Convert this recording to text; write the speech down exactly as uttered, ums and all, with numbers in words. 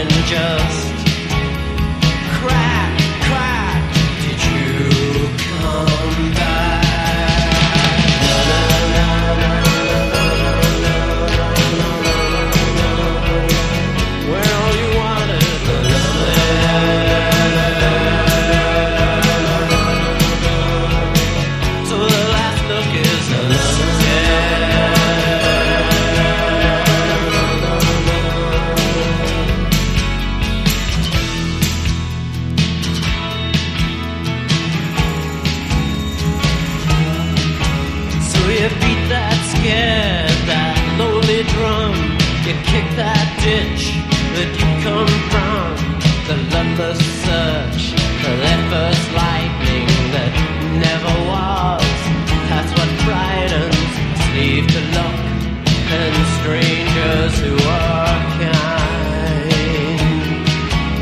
than just crack, crack. Did you come back? Where all you wanted so the last look is you beat that scared, that lonely drum. You kick that ditch that you come